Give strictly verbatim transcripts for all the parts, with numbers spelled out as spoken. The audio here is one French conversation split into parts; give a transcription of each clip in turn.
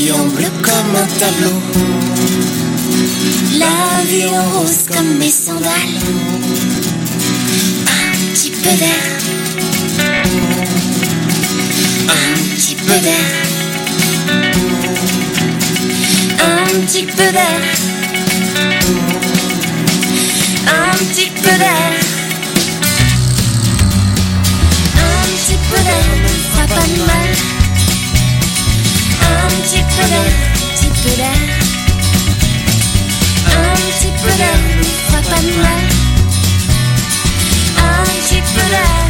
vie en bleu comme un tableau. La vie en rose comme mes sandales. Un petit peu d'air. Un petit peu d'air. Un petit peu d'air. Un petit peu d'air. Un petit peu d'air ne fera pas de mal. Un petit peu d'air, petit peu d'air. Un petit peu d'air ne fera pas de mal. Un petit peu d'air.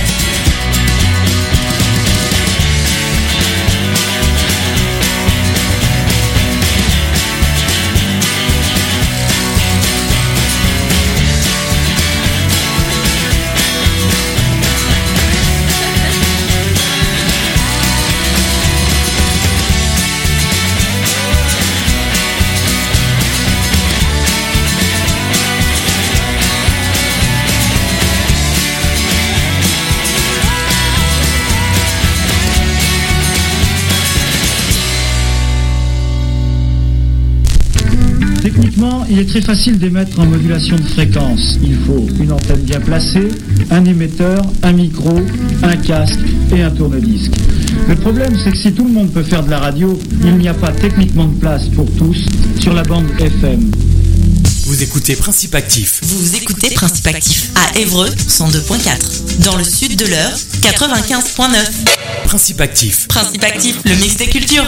Techniquement, il est très facile d'émettre en modulation de fréquence. Il faut une antenne bien placée, un émetteur, un micro, un casque et un tourne-disque. Le problème, c'est que si tout le monde peut faire de la radio, il n'y a pas techniquement de place pour tous sur la bande F M. Vous écoutez Principe Actif. Vous écoutez Principe Actif à Évreux cent deux virgule quatre. Dans le sud de l'Eure, quatre-vingt-quinze virgule neuf. Principe Actif. Principe Actif, le mix des cultures.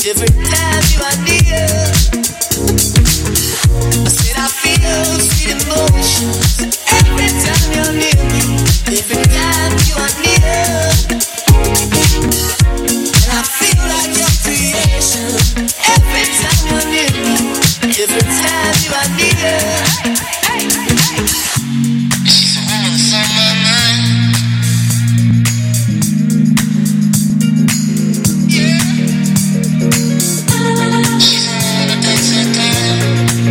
Every time you are near, I said I feel sweet emotions. Every time you're near me, every time you are near, and I feel like your creation. Every time you're near me, every time you are near. Hey, hey. She's a woman that's on my mind. Yeah. She's a woman that takes her time.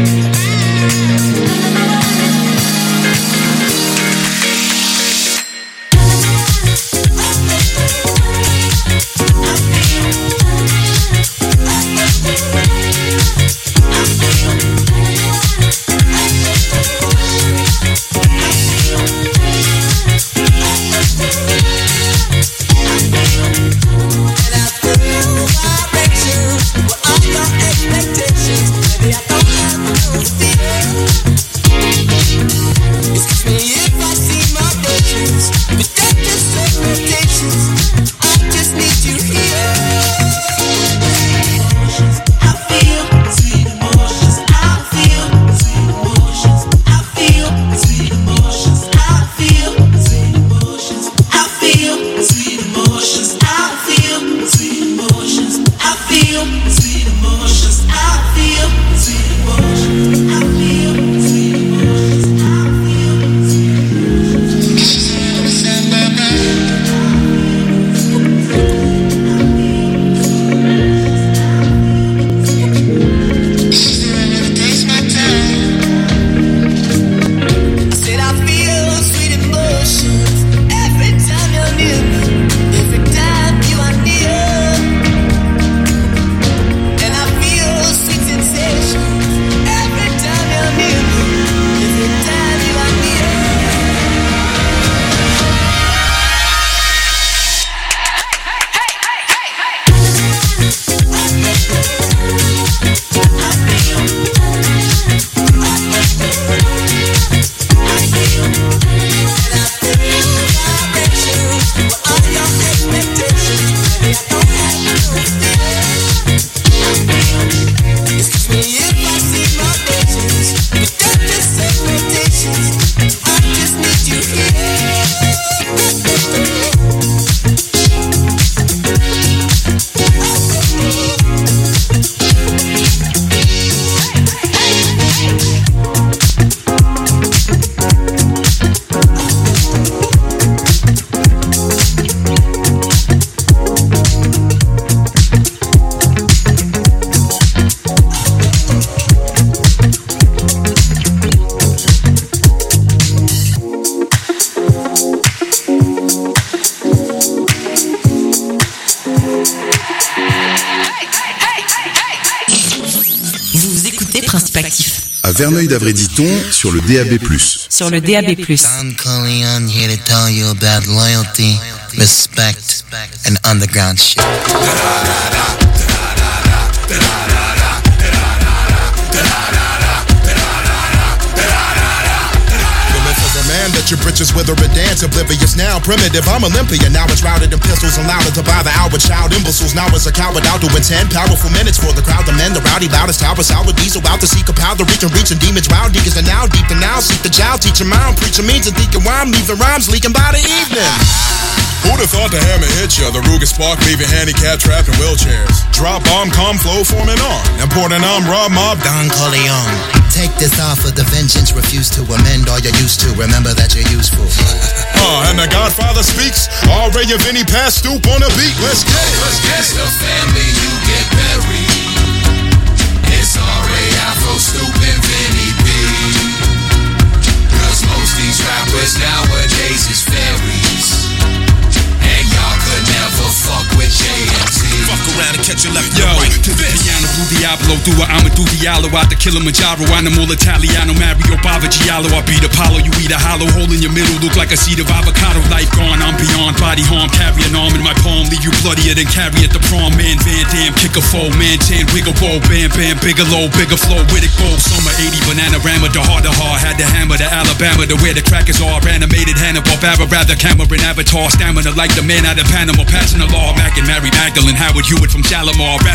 Verneuil-d'Avray-Diton sur le D A B plus. Sur le D A B plus. Don Corleone here to tell you about loyalty, respect, and underground shit. That your britches wither and dance, oblivious now, primitive. I'm Olympia, now it's routed in pistols and louder to buy the hour. Child imbeciles, now it's a coward out doing ten powerful minutes for the crowd. The men, the rowdy, loudest tower, sour diesel out to seek a powder, reaching, reaching demons, wild deacons are now deep and now seek the child, teach them out, preaching means and thinking rhyme, leaving rhymes leaking by the evening. Who'd have thought the hammer hit ya? The Ruger spark leaving handicapped trapped in wheelchairs. Drop bomb, calm flow forming on. Important I'm Rob Mob Don Corleone. Take this offer, the vengeance refuse to amend all you're used to. Remember that you're useful. Uh, and the Godfather speaks. R. Ray and Vinny pass stoop on the beat. Let's get it. Let's get it. It's the family you get buried. It's R. Ray, Afro, Stoop, and Vinny B. Cause most these rappers nowadays is fairies. And y'all could never fuck with J M T. Fuck around and catch your left Yo, right. To the piano, Blue Diablo, do a Amadou Diallo out the Kilimanjaro, animal Italiano, Mario Bava Giallo. I beat Apollo, you eat a hollow hole in your middle, look like a seed of avocado. Life gone, I'm beyond body harm, carry an arm in my palm, leave you bloodier than carry at the prom. Man, Van Dam, kick a foe, man, Chan, wiggle roll, bam, bam, Bigelow, bigger flow, with it go. Summer eighty, banana rammer, the harder hard, had the hammer, the Alabama, the where the crackers are, animated Hanna-Barbera, rather Cameron Avatar, stamina like the man out of Panama, passing the law, Mac and Mary Magdalene, Howard Hewitt from Shalimar, rapping a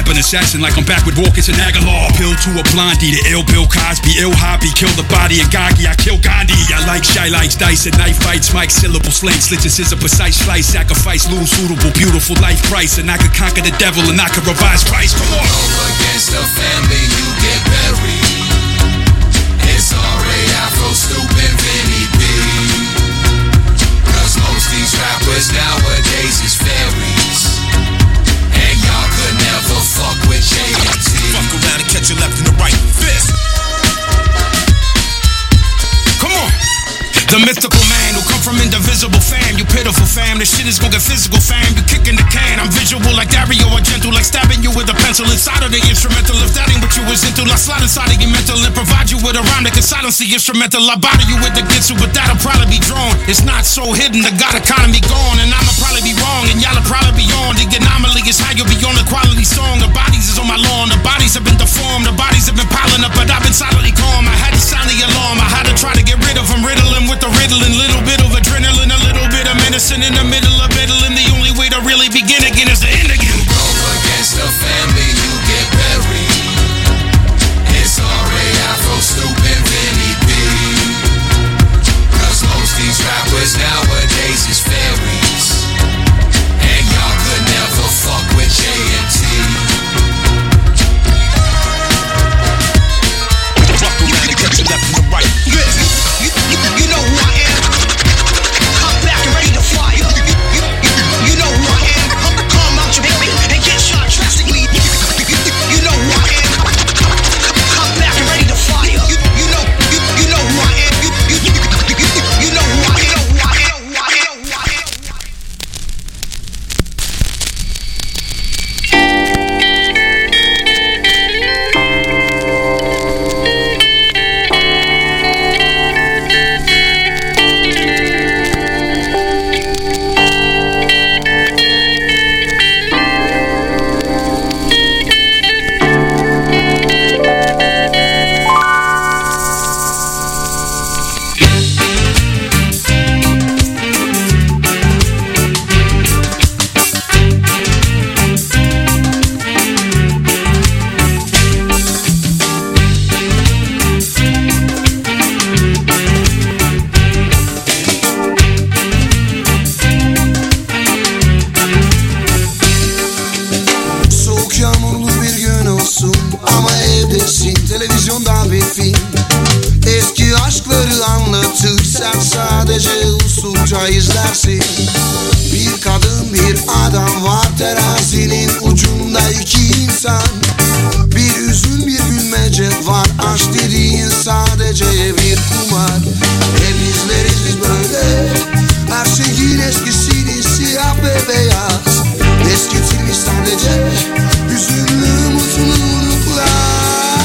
assassin like I'm back with Walkers and Aguilar. Pill to a blondie, the ill Bill Cosby, ill hobby, kill the body and Gagi, I kill Gandhi. I like shy likes, dice and knife fights, Mike syllable slang, slitches is a precise slice, sacrifice, lose suitable, beautiful life price, and I could conquer the devil and I could revise Christ. Come on. Go against the family, you get buried. It's alright, Afro, stupid, Vinny B. Cause most these rappers nowadays is fairies. And y'all could never fuck with J M T. Fuck around and catch you left in the right fist. Come on. The mythical man who come from indivisible fam. You pitiful fam, this shit is gonna get physical fam. You kicking the can, I'm visual like Dario Argento, like stabbing you with a pencil inside of the instrumental. If that ain't what you was into, I'll slide inside of your mental and provide you with a rhyme that can silence the instrumental. I'll bother you with the gitsu, but that'll probably be drawn. It's not so hidden, the God economy gone, and I'ma probably be wrong, and y'all'll probably be on. The anomaly is how you'll be on the quality song. The bodies is on my lawn, the bodies have been deformed, the bodies have been piling up, but I've been silently calm. I had to sound the alarm, I had to try to get rid of them, riddling with the riddling. Little bit of adrenaline, a little bit of medicine in the middle of middling. The only way to really begin again is to end again. You go against the family, you get buried. It's alright, Afro, stupid, Vinny B. Cause most these rappers nowadays is fairies. And y'all could never fuck with J M T. Fuck around and catch you left in the right fist. You, you, you know who I am. Come back and ready to fly. You, you, you, you know who I am. Come out your baby and get shot drastically. You, you, you know who I am. Come back and ready to fly. You, you know, you, you know who I am. You, you, you, you, you know who I am. Who I am. Who I am. Who I am. Televizyonda bir film, eski aşkları anlatır. Sen sadece usulca izlersin. Bir kadın bir adam var, terazinin ucunda iki insan. Bir üzün bir gülmece var, aşk dediğin sadece bir kumar. Hep izleriz biz böyle, her şeyin eskisini, siyah ve beyaz. Eskitilmiş sadece hüzünlü mutluluklar.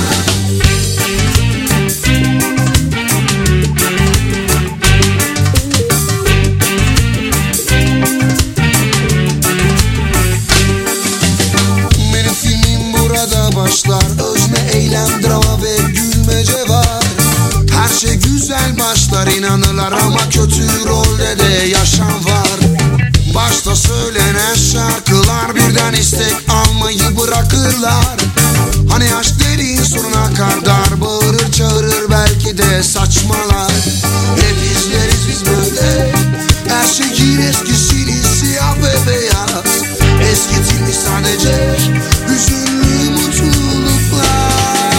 Başlar özne, eylem, drama ve gülmece var. Her şey güzel başlar, inanırlar ama kötü rolde de yaşam var. Başta söylenen şarkılar birden istek almayı bırakırlar. Hani aşk dediğin sonuna kadar bağırır çağırır, belki de saçmalar. Hep izleriz biz böyle, her şeyin eskisini, siyah ve beyaz. Eskitilmiş sadece hüzünlü mutluluklar.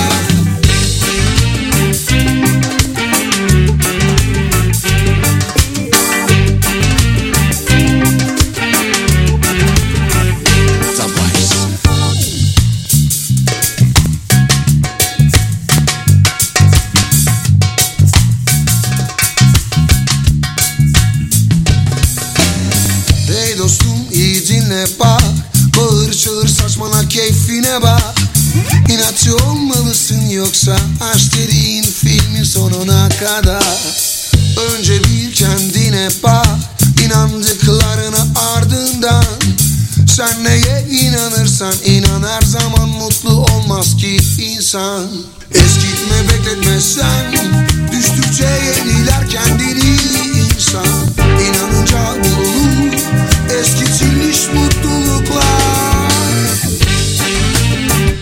Hey dostum, iyi dinle bak. Bağır çağır saçmala, keyfine bak. İnatçı olmalısın yoksa aşk dediğin filmin sonuna kadar. Önce bil kendine bak, inandıklarına ardından. Sen neye inanırsan inan, her zaman mutlu olmaz ki insan. Eskitme bekletme sen, düştükçe yeniler kendini insan. İnanınca bulunur eskitilmiş mutluluklar.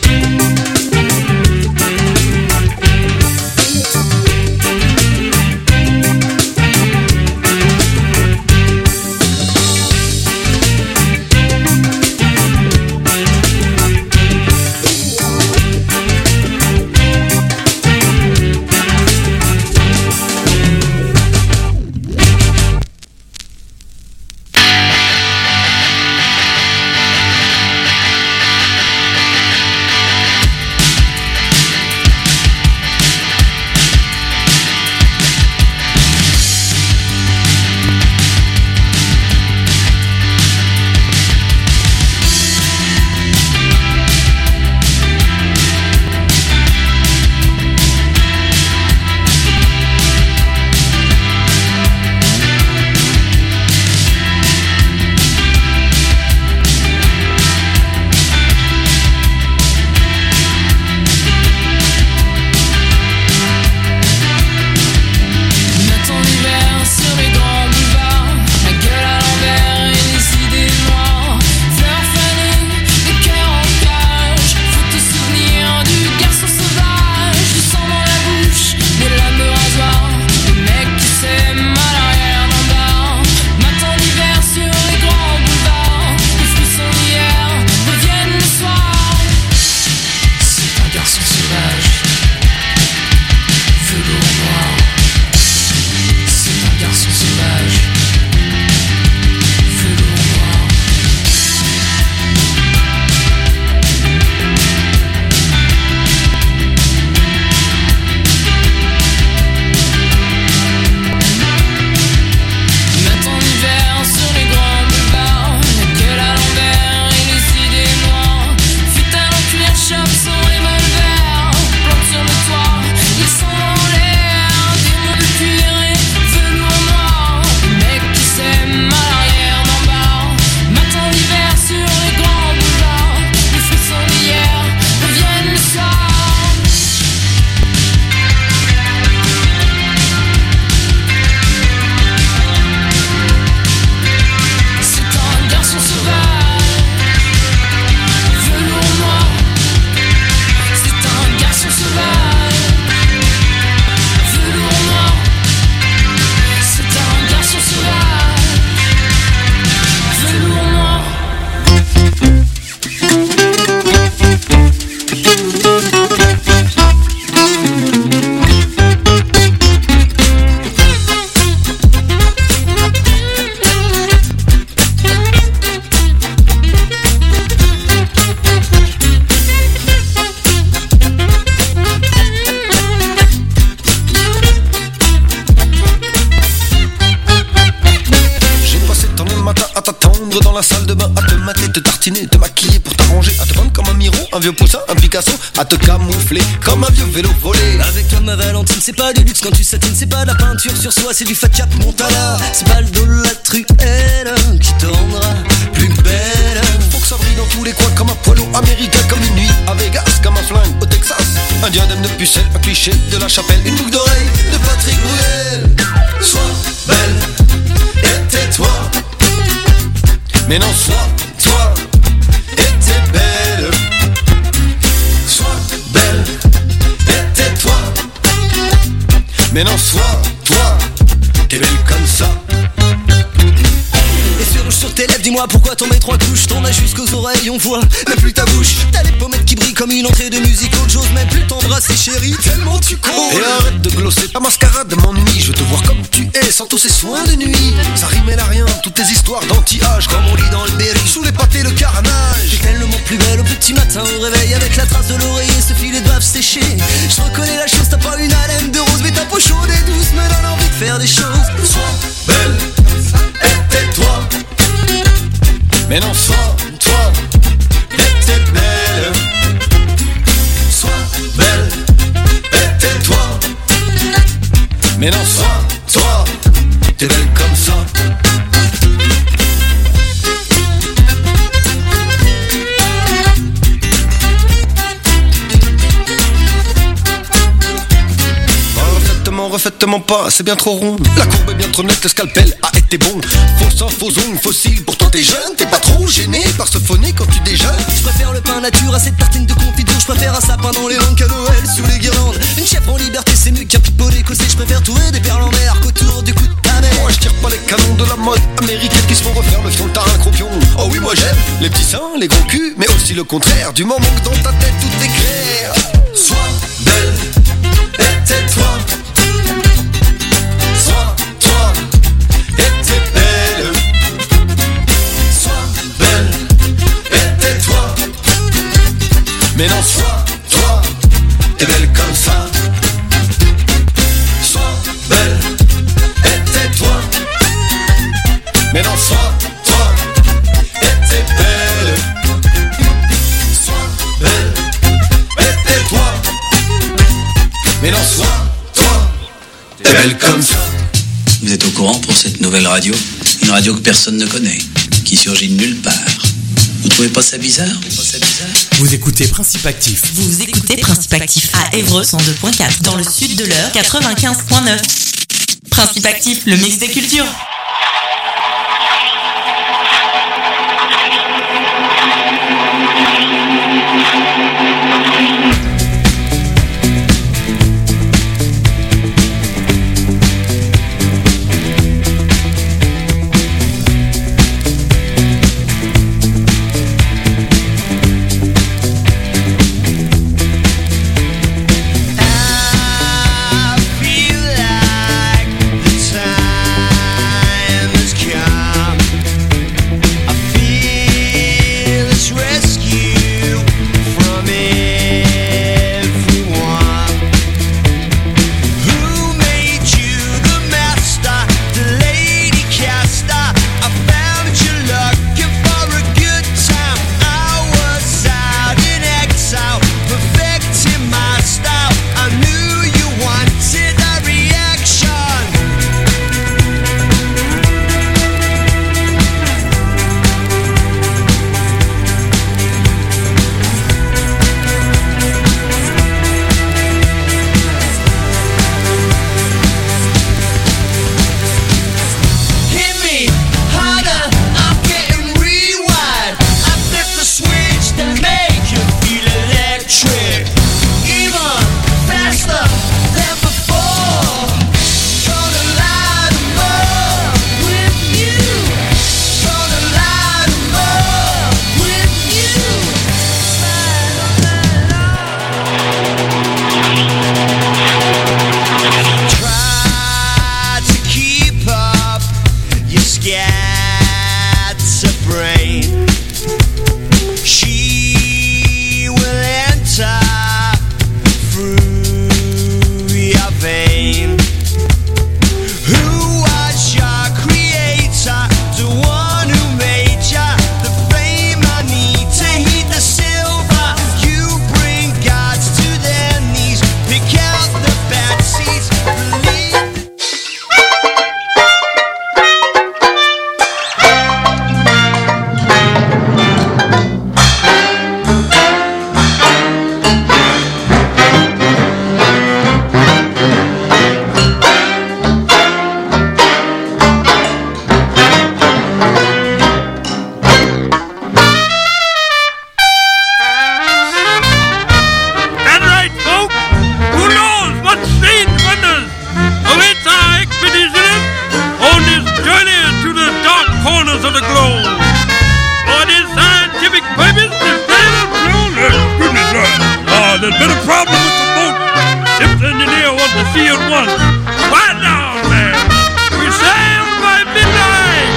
tartiner, te maquiller pour t'arranger, à te prendre comme un Miro, un vieux poussin, un Picasso, à te camoufler comme un vieux vélo volé. Avec toi ma Valentine, c'est pas du luxe quand tu satines, c'est pas de la peinture sur soi, c'est du fat cap Montana. C'est pas le dos de la truelle qui te rendra plus belle. Faut que ça brille dans tous les coins comme un poilu américain, comme une nuit à Vegas, comme un flingue au Texas, un diadème de pucelle, un cliché de la chapelle, une boucle d'oreille de Patrick Bruel. Sois belle et tais-toi, mais non sois toi et t'es belle. Sois belle et tais-toi, mais non sois toi, t'es belle comme ça. Les yeux rouges sur tes lèvres, dis-moi pourquoi t'en mets trois couches. T'en as jusqu'aux oreilles, on voit même plus ta bouche. T'as les pommettes qui brillent comme une entrée de musique. J'ose même plus t'embrasser chérie, tellement tu cours. Et arrête de glosser ta mascarade m'ennuie. Je veux te voir comme tu es, sans tous ces soins de nuit. Ça rimène à rien, toutes tes histoires d'anti-âge, comme on lit dans le Berry, sous les pâtés le carnage. T'es tellement plus belle au petit matin au réveil, avec la trace de l'oreiller, ce filet doivent sécher. Je reconnais la chose, t'as pas une haleine de rose, mais ta peau chaude et douce me donne envie de faire des choses. Sois belle et tais-toi, mais non sois toi et t'es belle. Sois belle et tais-toi, mais non sois toi, t'es belle comme ça. Refaitement pas, c'est bien trop rond. La courbe est bien trop nette, le scalpel a été bon. Faux sang, faux ongle, fossile, pourtant t'es jeune. T'es pas trop gêné par ce phoné quand tu déjeunes. Je préfère le pain nature à cette tartine de confiture. Je préfère un sapin dans les langues qu'à Noël sous les guirlandes. Une chèvre en liberté c'est mieux qu'un pipeau écossais. Je préfère trouver des perles en mer qu'autour du cou de ta mère. Moi je tire pas les canons de la mode américaine qui se font refaire le fion tarin croupion. Oh oui moi j'aime les petits seins, les gros culs, mais aussi le contraire. Du moment que dans ta tête tout est clair. Sois belle et tais-toi, sois toi et t'es belle. Sois belle et tais-toi, mais non sois toi, t'es belle comme ça. Sois belle et tais-toi, mais non sois toi et t'es belle. Sois belle et tais-toi, mais non sois toi, t'es belle comme ça. Vous êtes au courant pour cette nouvelle radio? Une radio que personne ne connaît, qui surgit de nulle part. Vous trouvez pas ça bizarre? Pas ça bizarre? Vous écoutez Principe Actif. Vous écoutez Principe Actif à Évreux cent deux point quatre, dans le sud de l'Eure quatre-vingt-quinze point neuf. Principe Actif, le mix des cultures. Rescue field once. Right now, man. We sailed by midnight.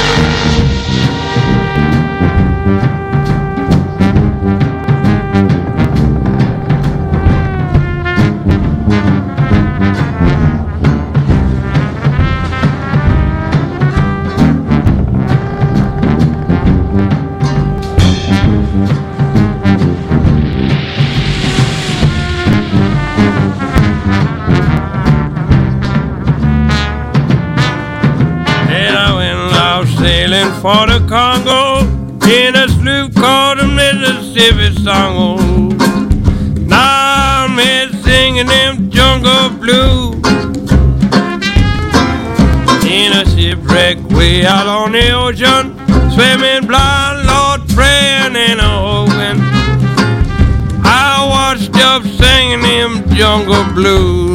Sailing for the Congo in a sloop called the Mississippi Song. Now I'm here singing them jungle blues in a shipwreck way out on the ocean, swimming blind, Lord, praying and hoping. I washed up singing them jungle blues.